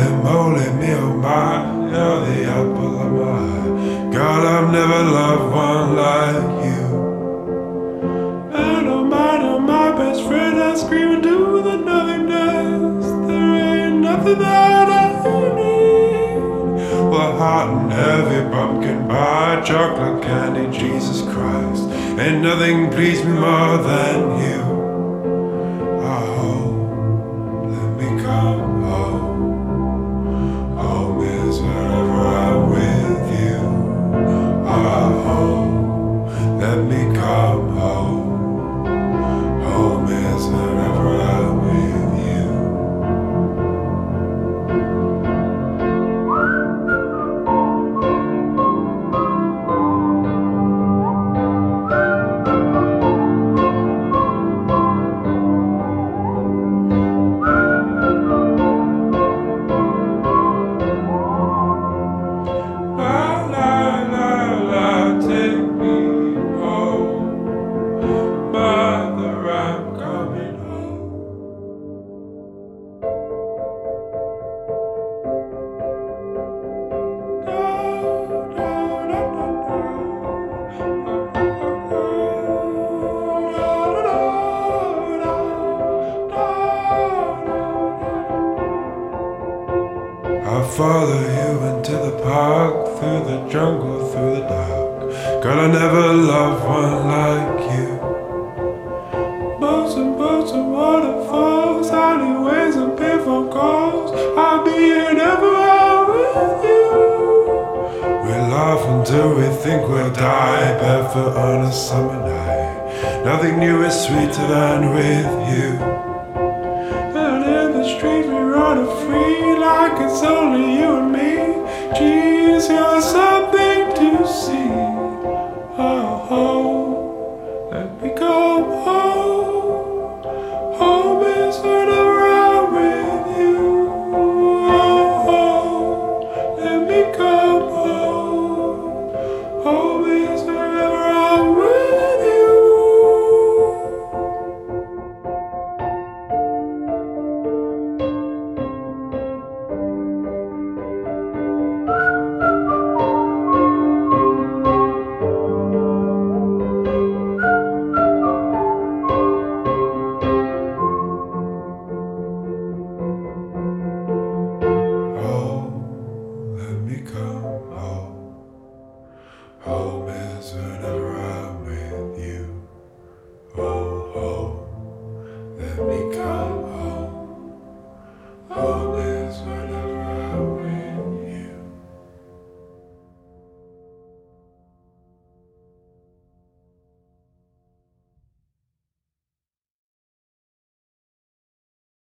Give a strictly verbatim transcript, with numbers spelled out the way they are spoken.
Holy moly, me oh my, you're the apple of my eye. God, I've never loved one like you. And oh my, oh my best friend, I scream into the nothingness. There ain't nothing that I need. Well, hot and heavy pumpkin pie, chocolate candy, Jesus Christ. Ain't nothing pleased me more than you. Oh, let me come home. Home is wherever I'm with you. Oh, let me come home. Home is wherever I'm with you. I'll follow you into the park, through the jungle, through the dark. God, I never loved one like you. Boats and boats and waterfalls, alleyways and payphone calls. I'll be here never out with you. We laugh until we think we'll die, barefoot on a summer night. Nothing new is sweeter than with you. And in the streets we run free, like it's only you and me. Jeez, you're so